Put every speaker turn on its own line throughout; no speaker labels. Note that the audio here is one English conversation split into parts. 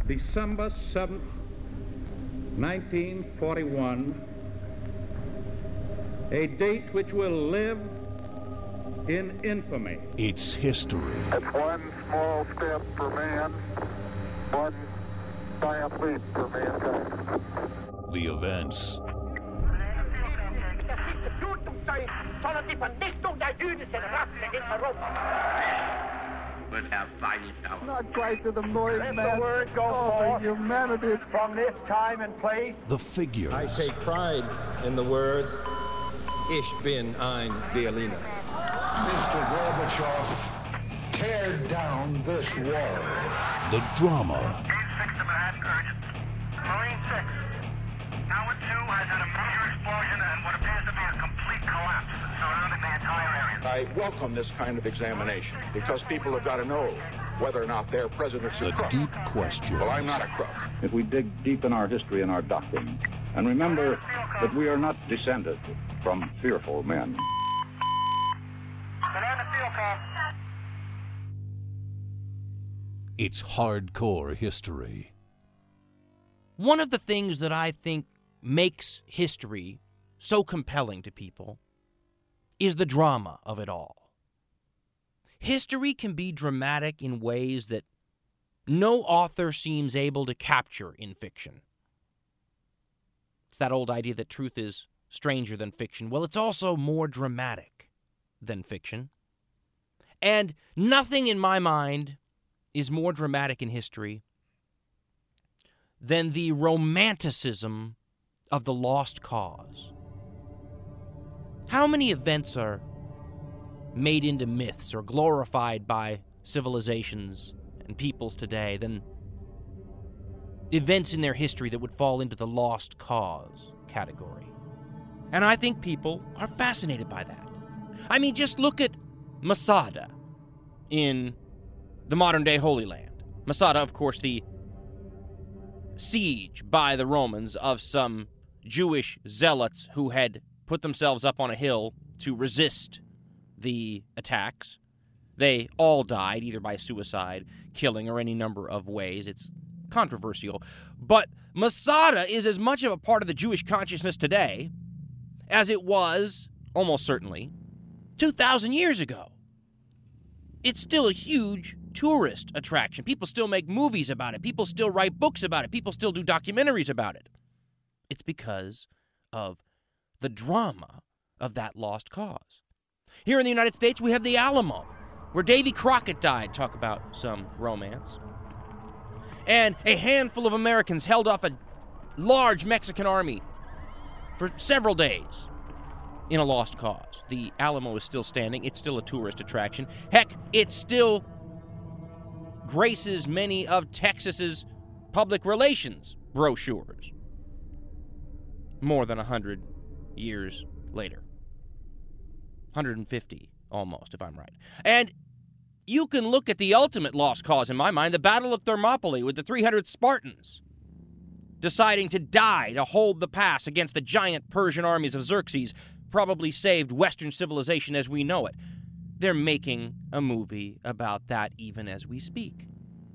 December 7th, 1941, a date which will live in infamy.
It's history.
It's one small step for man, one giant leap for mankind.
The events.
Not quite to the most man.
Word go forth
humanity
from this time and place.
The figures.
I take pride in the words, Ich bin ein Berliner.
Mr. Gorbachev, tear down this wall.
The drama.
Gate 6 to Manhattan, urgent. Marine 6. Tower 2 has had a major explosion and what appears to be a complete collapse surrounding the entire area.
I welcome this kind of examination because people have got to know whether or not their president's a
The
crook.
deep questions.
Well, I'm not a crook.
If we dig deep in our history and our doctrine, and remember that we are not descended from fearful men.
Command the field com.
It's hardcore history.
One of the things that I think makes history so compelling to people is the drama of it all. History can be dramatic in ways that no author seems able to capture in fiction. It's that old idea that truth is stranger than fiction. Well, it's also more dramatic than fiction. And nothing in my mind is more dramatic in history than the romanticism of the lost cause. How many events are made into myths or glorified by civilizations and peoples today than events in their history that would fall into the lost cause category? And I think people are fascinated by that. I mean, just look at Masada in the modern-day Holy Land. Masada, of course, the siege by the Romans of some Jewish zealots who had put themselves up on a hill to resist the attacks. They all died, either by suicide, killing, or any number of ways. It's controversial. But Masada is as much of a part of the Jewish consciousness today as it was, almost certainly, 2,000 years ago. It's still a huge tourist attraction. People still make movies about it. People still write books about it. People still do documentaries about it. It's because of the drama of that lost cause. Here in the United States, we have the Alamo, where Davy Crockett died. Talk about some romance. And a handful of Americans held off a large Mexican army for several days in a lost cause. The Alamo is still standing. It's still a tourist attraction. Heck, it still graces many of Texas's public relations brochures. More than 100 years later. 150, almost, if I'm right. And you can look at the ultimate lost cause, in my mind, the Battle of Thermopylae with the 300 Spartans deciding to die to hold the pass against the giant Persian armies of Xerxes, probably saved Western civilization as we know it. They're making a movie about that even as we speak.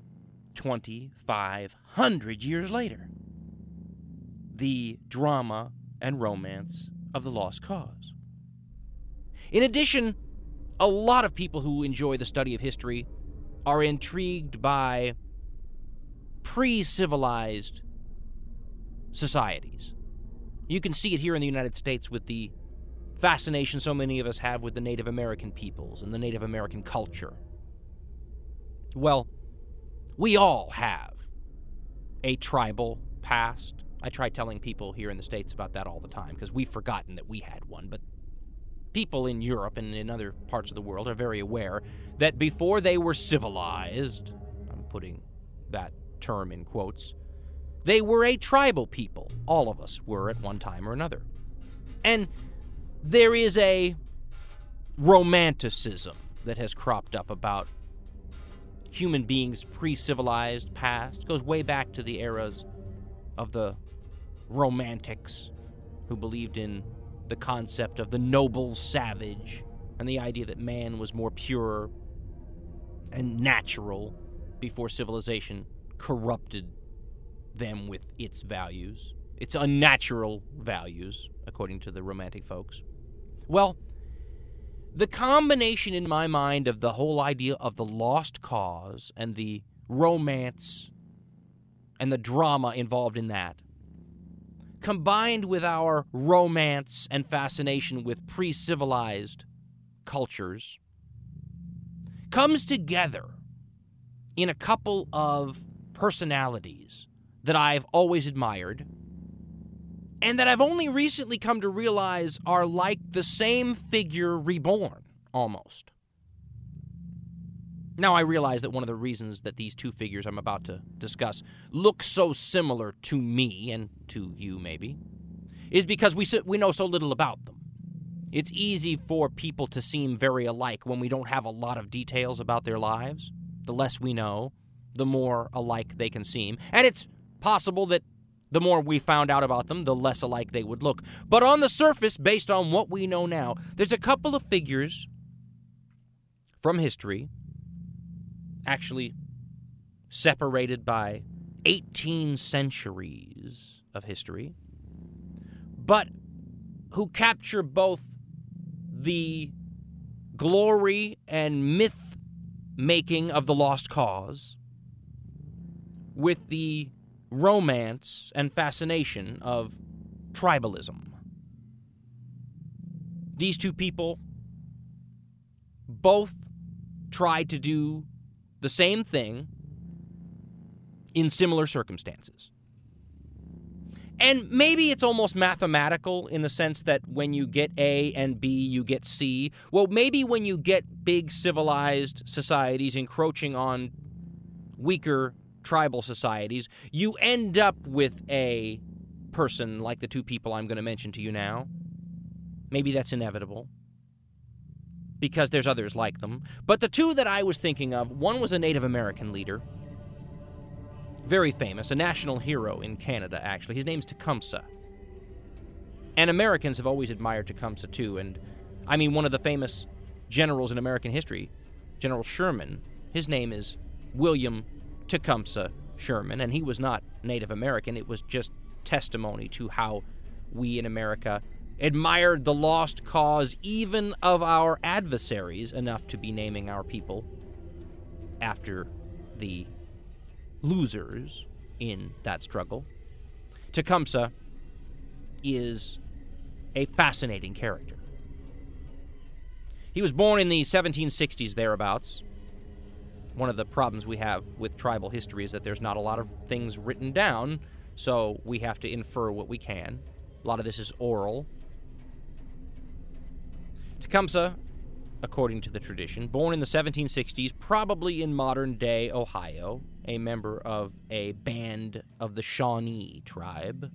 2,500 years later. The drama and romance of the lost cause. In addition, a lot of people who enjoy the study of history are intrigued by pre-civilized societies. You can see it here in the United States with the fascination so many of us have with the Native American peoples and the Native American culture. Well, we all have a tribal past. I try telling people here in the States about that all the time because we've forgotten that we had one, but people in Europe and in other parts of the world are very aware that before they were civilized, I'm putting that term in quotes, they were a tribal people. All of us were at one time or another. And there is a romanticism that has cropped up about human beings' pre-civilized past. It goes way back to the eras of the Romantics, who believed in the concept of the noble savage and the idea that man was more pure and natural before civilization corrupted them with its values, its unnatural values, according to the romantic folks. Well, the combination in my mind of the whole idea of the lost cause and the romance and the drama involved in that, combined with our romance and fascination with pre-civilized cultures, comes together in a couple of personalities that I've always admired and that I've only recently come to realize are like the same figure reborn, almost. Now, I realize that one of the reasons that these two figures I'm about to discuss look so similar to me, and to you maybe, is because we know so little about them. It's easy for people to seem very alike when we don't have a lot of details about their lives. The less we know, the more alike they can seem. And it's possible that the more we found out about them, the less alike they would look. But on the surface, based on what we know now, there's a couple of figures from history, actually separated by 18 centuries of history, but who capture both the glory and myth-making of the lost cause with the romance and fascination of tribalism. These two people both tried to do the same thing in similar circumstances. And maybe it's almost mathematical in the sense that when you get A and B, you get C. Well, maybe when you get big civilized societies encroaching on weaker tribal societies, you end up with a person like the two people I'm going to mention to you now. Maybe that's inevitable, because there's others like them. But the two that I was thinking of, one was a Native American leader, very famous, a national hero in Canada, actually. His name's Tecumseh. And Americans have always admired Tecumseh, too. And, I mean, one of the famous generals in American history, General Sherman, his name is William Tecumseh Sherman, and he was not Native American. It was just testimony to how we in America admired the lost cause even of our adversaries enough to be naming our people after the losers in that struggle. Tecumseh is a fascinating character. He was born in the 1760s thereabouts. One of the problems we have with tribal history is that there's not a lot of things written down, so we have to infer what we can. A lot of this is oral. Tecumseh, according to the tradition, born in the 1760s, probably in modern-day Ohio, a member of a band of the Shawnee tribe.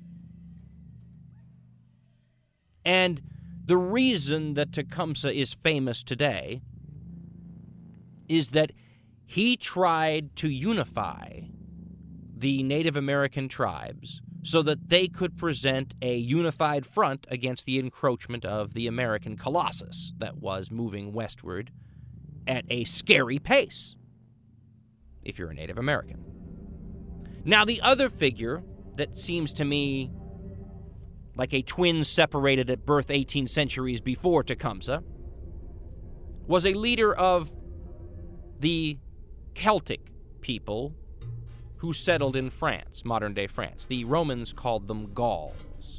And the reason that Tecumseh is famous today is that he tried to unify the Native American tribes so that they could present a unified front against the encroachment of the American colossus that was moving westward at a scary pace, if you're a Native American. Now, the other figure that seems to me like a twin separated at birth 18 centuries before Tecumseh was a leader of the Celtic people who settled in France, modern-day France. The Romans called them Gauls.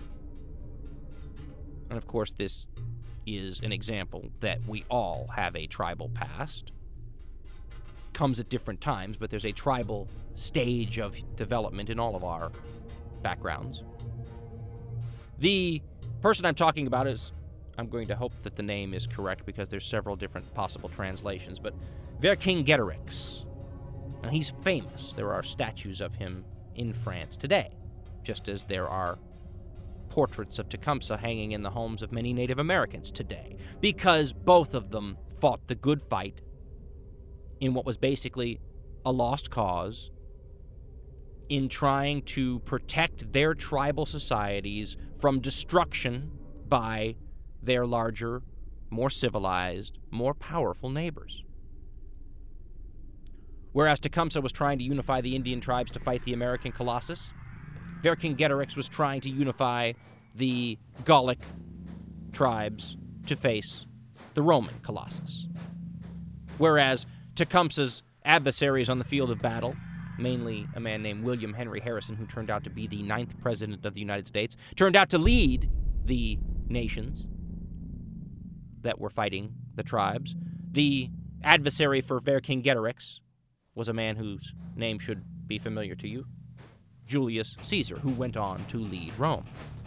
And, of course, this is an example that we all have a tribal past. Comes at different times, but there's a tribal stage of development in all of our backgrounds. The person I'm talking about is, I'm going to hope that the name is correct because there's several different possible translations, but Vercingetorix. And he's famous. There are statues of him in France today, just as there are portraits of Tecumseh hanging in the homes of many Native Americans today, because both of them fought the good fight in what was basically a lost cause in trying to protect their tribal societies from destruction by their larger, more civilized, more powerful neighbors. Whereas Tecumseh was trying to unify the Indian tribes to fight the American Colossus, Vercingetorix was trying to unify the Gallic tribes to face the Roman Colossus. Whereas Tecumseh's adversaries on the field of battle, mainly a man named William Henry Harrison, who turned out to be the 9th president of the United States, turned out to lead the nations that were fighting the tribes. The adversary for Vercingetorix was a man whose name should be familiar to you, Julius Caesar, who went on to lead Rome.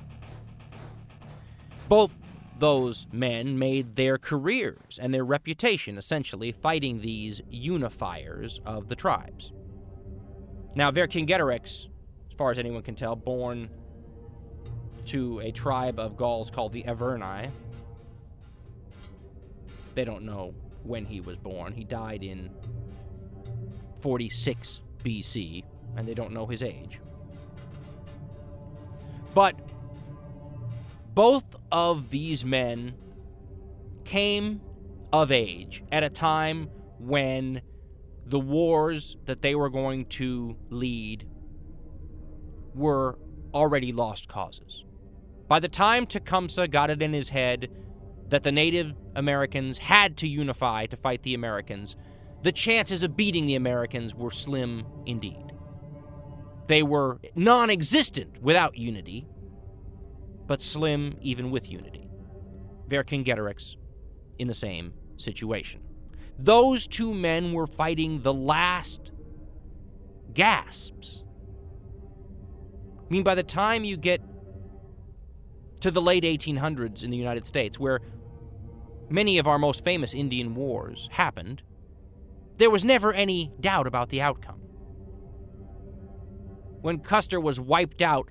Both those men made their careers and their reputation essentially fighting these unifiers of the tribes. Now, Vercingetorix, as far as anyone can tell, born to a tribe of Gauls called the Averni. They don't know when he was born. He died in 46 BC, and they don't know his age. But both of these men came of age at a time when the wars that they were going to lead were already lost causes. By the time Tecumseh got it in his head that the Native Americans had to unify to fight the Americans, the chances of beating the Americans were slim indeed. They were non-existent without unity, but slim even with unity. Vercingetorix in the same situation. Those two men were fighting the last gasps. I mean, by the time you get to the late 1800s in the United States, where many of our most famous Indian wars happened, there was never any doubt about the outcome. When Custer was wiped out,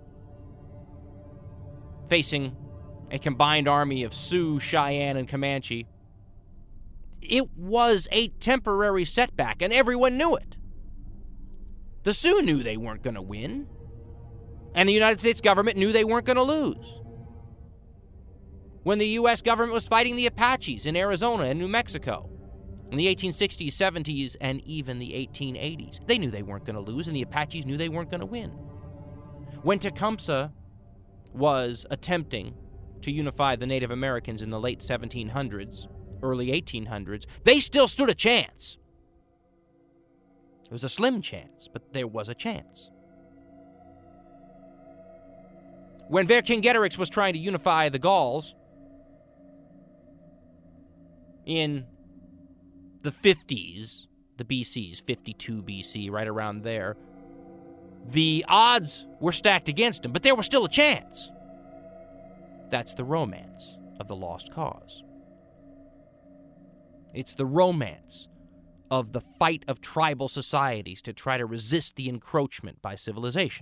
facing a combined army of Sioux, Cheyenne, and Comanche, it was a temporary setback, and everyone knew it. The Sioux knew they weren't going to win, and the United States government knew they weren't going to lose. When the U.S. government was fighting the Apaches in Arizona and New Mexico in the 1860s, 70s, and even the 1880s, they knew they weren't going to lose, and the Apaches knew they weren't going to win. When Tecumseh was attempting to unify the Native Americans in the late 1700s, early 1800s, they still stood a chance. It was a slim chance, but there was a chance. When Vercingetorix was trying to unify the Gauls in the 50s, the BCs, 52 BC, right around there, the odds were stacked against him, but there was still a chance. That's the romance of the lost cause. It's the romance of the fight of tribal societies to try to resist the encroachment by civilization.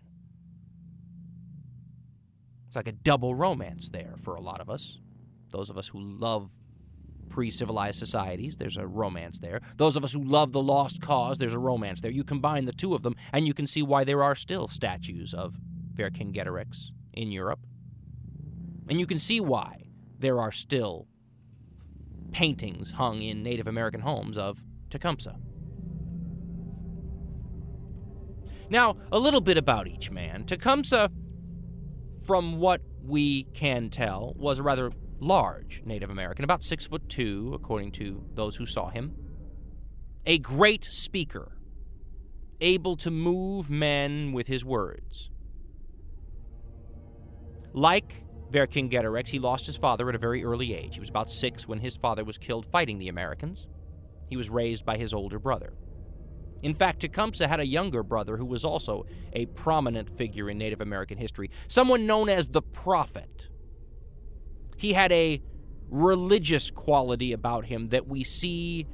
It's like a double romance there for a lot of us. Those of us who love pre-civilized societies, there's a romance there. Those of us who love the lost cause, there's a romance there. You combine the two of them, and you can see why there are still statues of Vercingetorix in Europe. And you can see why there are still paintings hung in Native American homes of Tecumseh. Now, a little bit about each man. Tecumseh, from what we can tell, was a rather large Native American, about 6'2", according to those who saw him. A great speaker, able to move men with his words. Like Vercingetorix, he lost his father at a very early age. He was about 6 when his father was killed fighting the Americans. He was raised by his older brother. In fact, Tecumseh had a younger brother who was also a prominent figure in Native American history, someone known as the Prophet. He had a religious quality about him that we see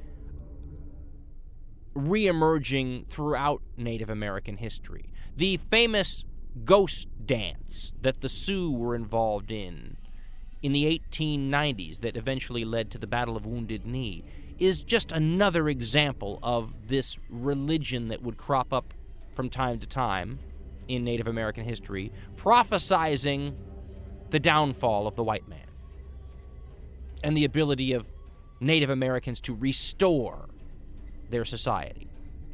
reemerging throughout Native American history. The famous ghost dance that the Sioux were involved in the 1890s that eventually led to the Battle of Wounded Knee is just another example of this religion that would crop up from time to time in Native American history, prophesizing the downfall of the white man and the ability of Native Americans to restore their society.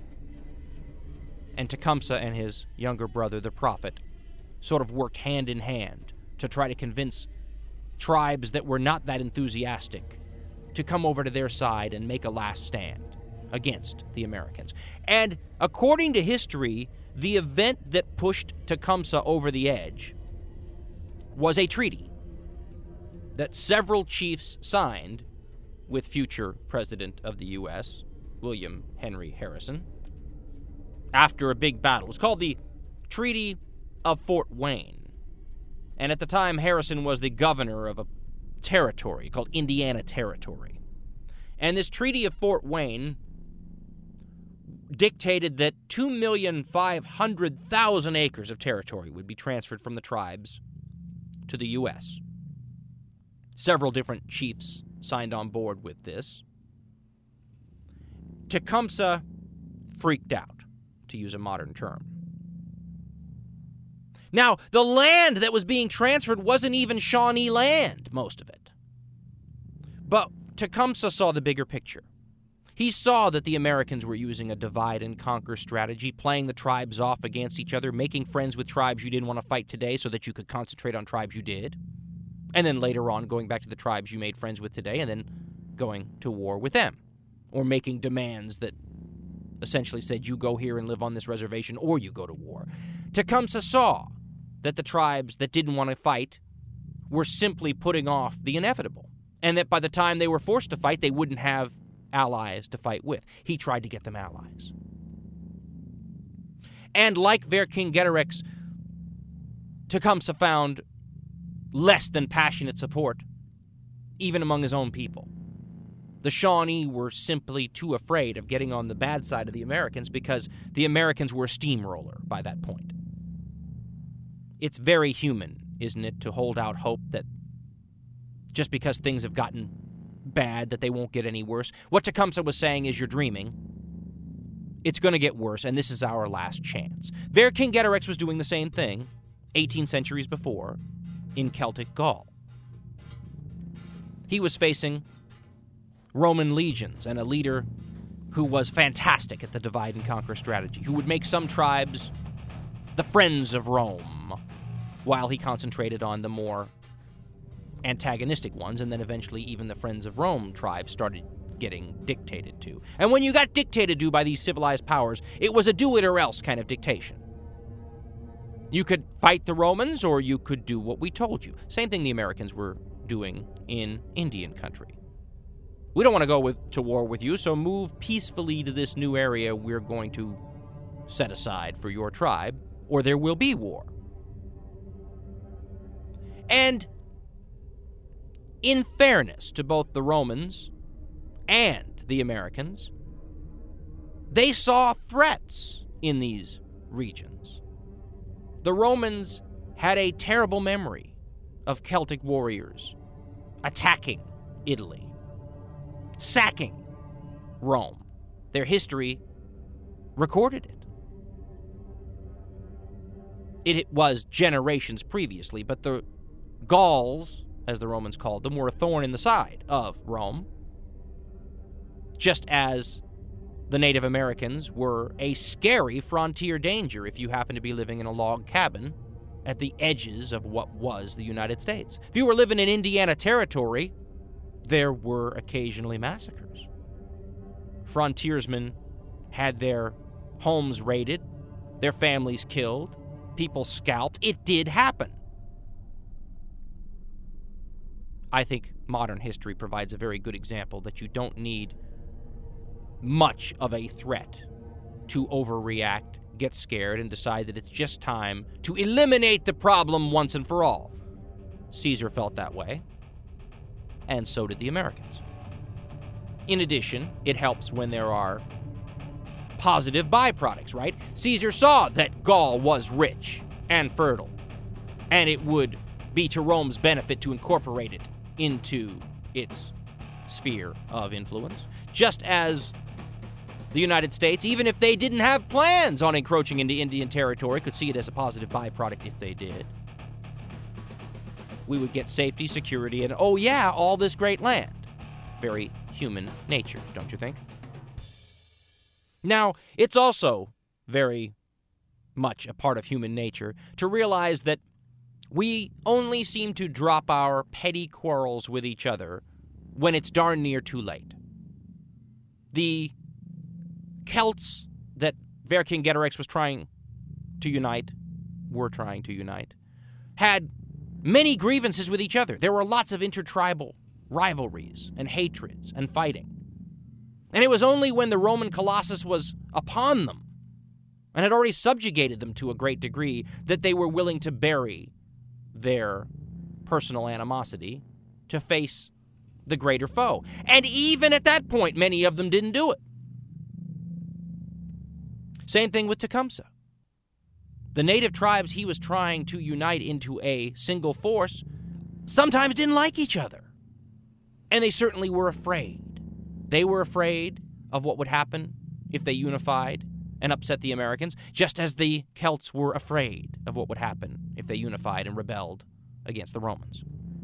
And Tecumseh and his younger brother, the Prophet, sort of worked hand in hand to try to convince tribes that were not that enthusiastic to come over to their side and make a last stand against the Americans. And according to history, the event that pushed Tecumseh over the edge was a treaty that several chiefs signed with future President of the U.S., William Henry Harrison, after a big battle. It was called the Treaty of Fort Wayne. And at the time, Harrison was the governor of a territory called Indiana Territory. And this Treaty of Fort Wayne dictated that 2,500,000 acres of territory would be transferred from the tribes to the U.S. Several different chiefs signed on board with this. Tecumseh freaked out, to use a modern term. Now, the land that was being transferred wasn't even Shawnee land, most of it. But Tecumseh saw the bigger picture. He saw that the Americans were using a divide-and-conquer strategy, playing the tribes off against each other, making friends with tribes you didn't want to fight today so that you could concentrate on tribes you did, and then later on going back to the tribes you made friends with today and then going to war with them, or making demands that essentially said you go here and live on this reservation or you go to war. Tecumseh saw that the tribes that didn't want to fight were simply putting off the inevitable, and that by the time they were forced to fight, they wouldn't have allies to fight with. He tried to get them allies. And like Vercingetorix, Tecumseh found less than passionate support, even among his own people. The Shawnee were simply too afraid of getting on the bad side of the Americans because the Americans were a steamroller by that point. It's very human, isn't it, to hold out hope that just because things have gotten bad, that they won't get any worse. What Tecumseh was saying is, you're dreaming. It's going to get worse, and this is our last chance. Vercingetorix was doing the same thing 18 centuries before in Celtic Gaul. He was facing Roman legions and a leader who was fantastic at the divide-and-conquer strategy, who would make some tribes the friends of Rome, while he concentrated on the more antagonistic ones, and then eventually even the Friends of Rome tribes started getting dictated to. And when you got dictated to by these civilized powers, it was a do-it-or-else kind of dictation. You could fight the Romans, or you could do what we told you. Same thing the Americans were doing in Indian country. We don't want to go to war with you, so move peacefully to this new area we're going to set aside for your tribe, or there will be war. And in fairness to both the Romans and the Americans, they saw threats in these regions. The Romans had a terrible memory of Celtic warriors attacking Italy, sacking Rome. Their history recorded it. It was generations previously, but the Gauls, as the Romans called them, were a thorn in the side of Rome, just as the Native Americans were a scary frontier danger if you happened to be living in a log cabin at the edges of what was the United States. If you were living in Indiana Territory, there were occasionally massacres. Frontiersmen had their homes raided, their families killed, people scalped. It did happen. I think modern history provides a very good example that you don't need much of a threat to overreact, get scared, and decide that it's just time to eliminate the problem once and for all. Caesar felt that way, and so did the Americans. In addition, it helps when there are positive byproducts, right? Caesar saw that Gaul was rich and fertile, and it would be to Rome's benefit to incorporate it into its sphere of influence, just as the United States, even if they didn't have plans on encroaching into Indian territory, could see it as a positive byproduct if they did. We would get safety, security, and, oh yeah, all this great land. Very human nature, don't you think? Now, it's also very much a part of human nature to realize that we only seem to drop our petty quarrels with each other when it's darn near too late. The Celts that Vercingetorix were trying to unite, had many grievances with each other. There were lots of intertribal rivalries and hatreds and fighting. And it was only when the Roman Colossus was upon them and had already subjugated them to a great degree that they were willing to bury their personal animosity to face the greater foe. And even at that point, many of them didn't do it. Same thing with Tecumseh. The native tribes he was trying to unite into a single force sometimes didn't like each other. And they certainly were afraid. They were afraid of what would happen if they unified and upset the Americans, just as the Celts were afraid of what would happen if they unified and rebelled against the Romans.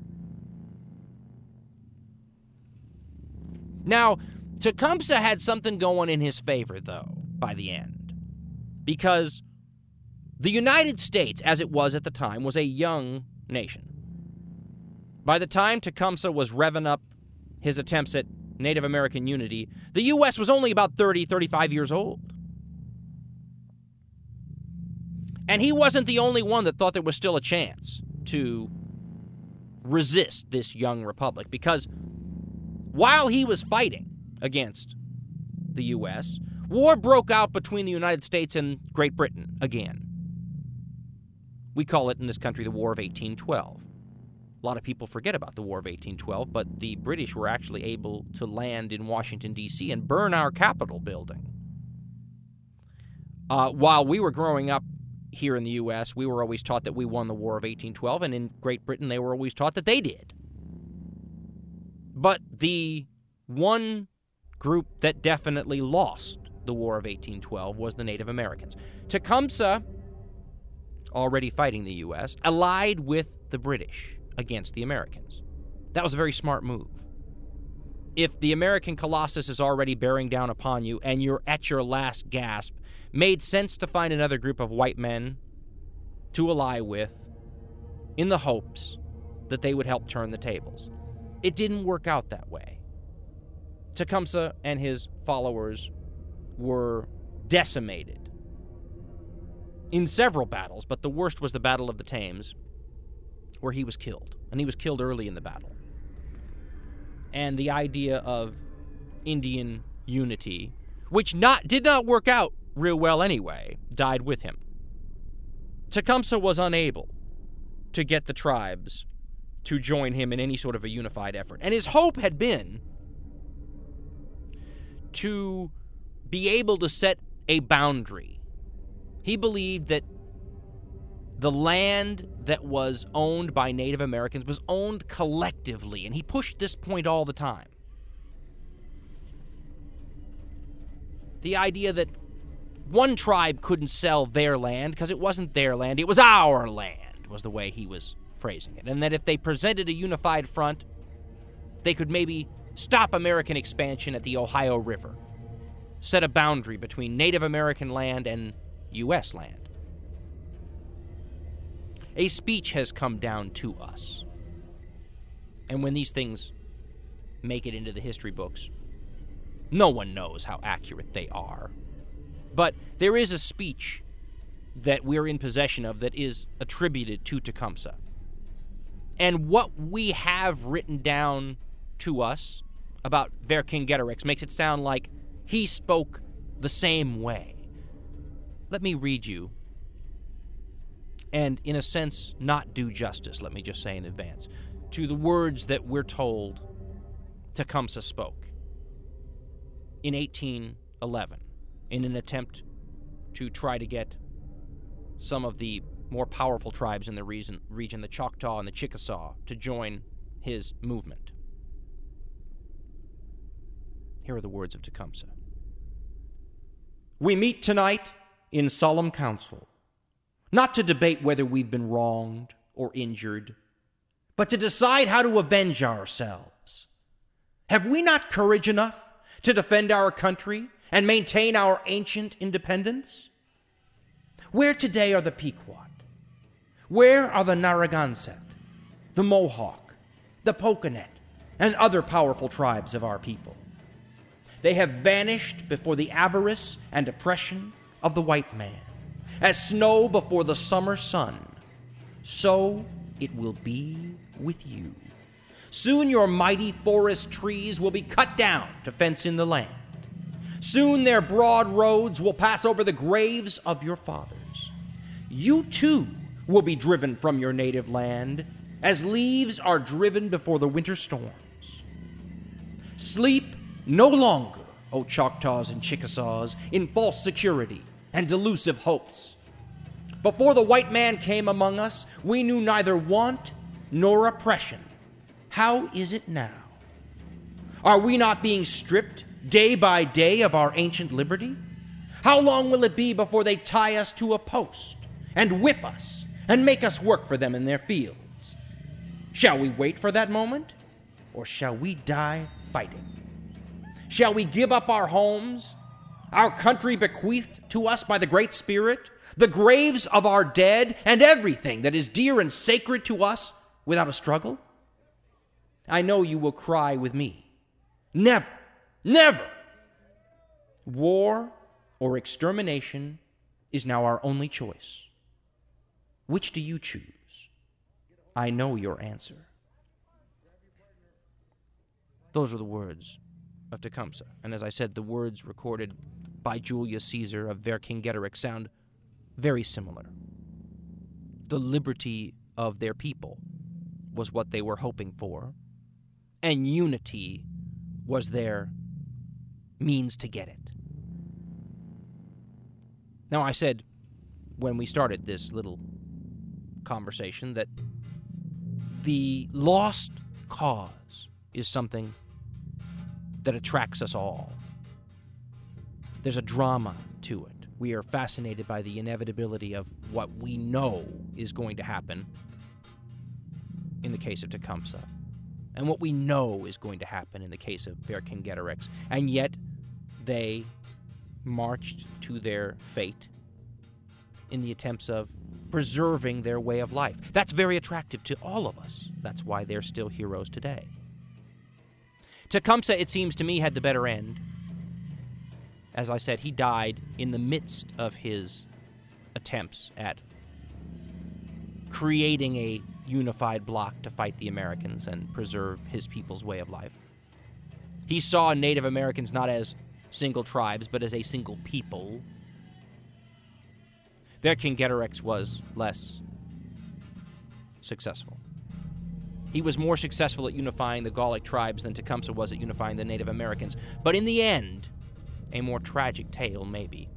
Now, Tecumseh had something going in his favor, though, by the end, because the United States, as it was at the time, was a young nation. By the time Tecumseh was revving up his attempts at Native American unity, the U.S. was only about 30, 35 years old. And he wasn't the only one that thought there was still a chance to resist this young republic, because while he was fighting against the U.S., war broke out between the United States and Great Britain again. We call it in this country the War of 1812. A lot of people forget about the War of 1812, but the British were actually able to land in Washington, D.C. and burn our Capitol building. While we were growing up here in the U.S., we were always taught that we won the War of 1812, and in Great Britain, they were always taught that they did. But the one group that definitely lost the War of 1812 was the Native Americans. Tecumseh, already fighting the U.S., allied with the British against the Americans. That was a very smart move. If the American Colossus is already bearing down upon you and you're at your last gasp, made sense to find another group of white men to ally with in the hopes that they would help turn the tables. It didn't work out that way. Tecumseh and his followers were decimated in several battles, but the worst was the Battle of the Thames, where he was killed, and he was killed early in the battle. And the idea of Indian unity, which did not work out real well anyway, died with him. Tecumseh was unable to get the tribes to join him in any sort of a unified effort. And his hope had been to be able to set a boundary. He believed that the land that was owned by Native Americans was owned collectively, and he pushed this point all the time. The idea that one tribe couldn't sell their land because it wasn't their land, it was our land, was the way he was phrasing it. And that if they presented a unified front, they could maybe stop American expansion at the Ohio River, set a boundary between Native American land and U.S. land. A speech has come down to us. And when these things make it into the history books, no one knows how accurate they are. But there is a speech that we're in possession of that is attributed to Tecumseh. And what we have written down to us about Vercingetorix makes it sound like he spoke the same way. Let me read you, and in a sense, not do justice, let me just say in advance, to the words that we're told Tecumseh spoke in 1811 in an attempt to try to get some of the more powerful tribes in the region, the Choctaw and the Chickasaw, to join his movement. Here are the words of Tecumseh. "We meet tonight in solemn council, not to debate whether we've been wronged or injured, but to decide how to avenge ourselves. Have we not courage enough to defend our country and maintain our ancient independence?
Where today are the Pequot? Where are the Narragansett, the Mohawk, the Poconet, and other powerful tribes of our people? They have vanished before the avarice and oppression of the white man. As snow before the summer sun, so it will be with you. Soon your mighty forest trees will be cut down to fence in the land. Soon their broad roads will pass over the graves of your fathers. You too will be driven from your native land, as leaves are driven before the winter storms. Sleep no longer, O Choctaws and Chickasaws, in false security and delusive hopes. Before the white man came among us, we knew neither want nor oppression. How is it now? Are we not being stripped day by day of our ancient liberty? How long will it be before they tie us to a post and whip us and make us work for them in their fields? Shall we wait for that moment, or shall we die fighting? Shall we give up our homes, our country bequeathed to us by the Great Spirit, the graves of our dead, and everything that is dear and sacred to us without a struggle? I know you will cry with me, never, never! War or extermination is now our only choice. Which do you choose? I know your answer. Those are the words of Tecumseh. And as I said, the words recorded by Julius Caesar of Vercingetorix sound very similar. The liberty of their people was what they were hoping for, and unity was their means to get it. Now, I said when we started this little conversation that the lost cause is something that attracts us all. There's a drama to it. We are fascinated by the inevitability of what we know is going to happen in the case of Tecumseh, and what we know is going to happen in the case of Vercingetorix, and yet they marched to their fate in the attempts of preserving their way of life. That's very attractive to all of us. That's why they're still heroes today. Tecumseh, it seems to me, had the better end. As I said, he died in the midst of his attempts at creating a unified bloc to fight the Americans and preserve his people's way of life. He saw Native Americans not as single tribes, but as a single people. Vercingetorix was less successful. He was more successful at unifying the Gallic tribes than Tecumseh was at unifying the Native Americans. But in the end, a more tragic tale, maybe.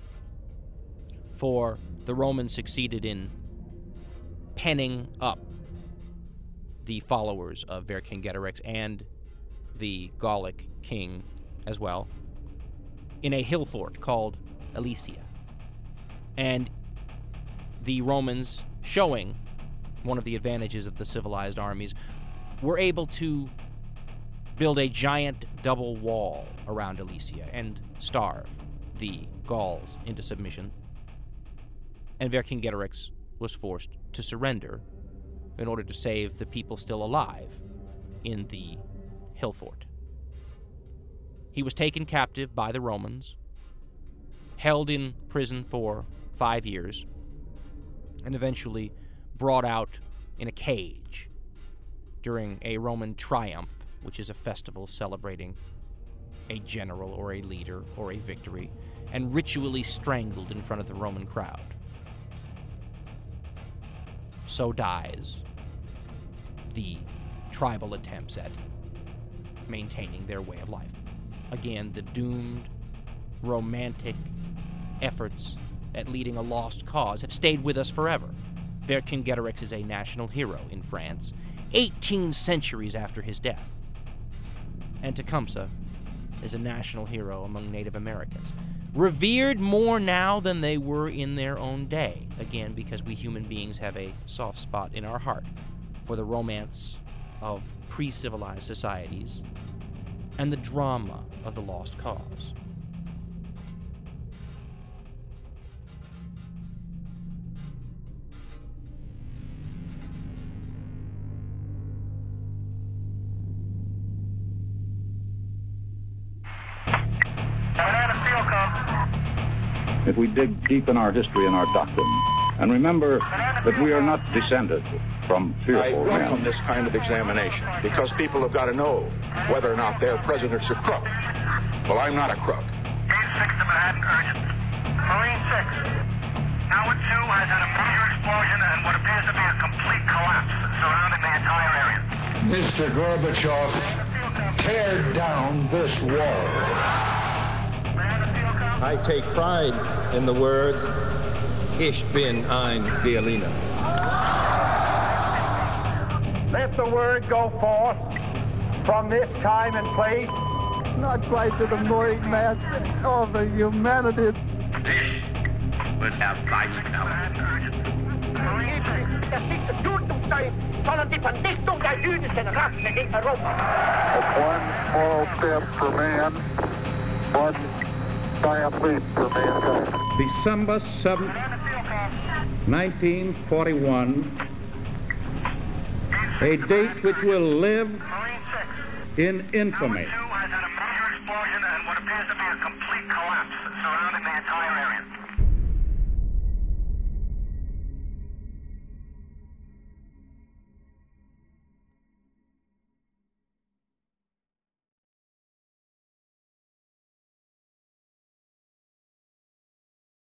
For the Romans succeeded in penning up the followers of Vercingetorix and the Gallic king as well in a hill fort called Alesia. And the Romans, showing one of the advantages of the civilized armies, were able to build a giant double wall around Alesia and starve the Gauls into submission. And Vercingetorix was forced to surrender in order to save the people still alive in the hill fort. He was taken captive by the Romans, held in prison for 5 years, and eventually brought out in a cage during a Roman triumph, which is a festival celebrating a general or a leader or a victory, and ritually strangled in front of the Roman crowd. So dies the tribal attempts at maintaining their way of life. Again, the doomed, romantic efforts at leading a lost cause have stayed with us forever. Vercingetorix is a national hero in France, 18 centuries after his death. And Tecumseh is a national hero among Native Americans, revered more now than they were in their own day, again, because we human beings have a soft spot in our heart for the romance of pre-civilized societies and the drama of the lost cause.
if we dig deep in our history and our doctrine and remember that we are not descended from
I
fearful
welcome
men.
this kind of examination because people have got to know whether or not their president's a crook. Well, I'm not a crook.
Gate 6 to Manhattan, urgent. Marine 6. Howard 2 has had a major explosion and what appears to be a complete collapse surrounding the entire area.
Mr. Gorbachev, tear down this wall.
I take pride in the words, Ich bin ein Berliner.
Let the word go forth from this time and place.
Not quite to the annoying mass of the humanity.
This will have private
That's one small step for man, one giant leap for mankind.
December 7th, 1941, a date which will live in infamy.
Howard 2 has had a major explosion and what appears to be a complete collapse surrounding the entire area.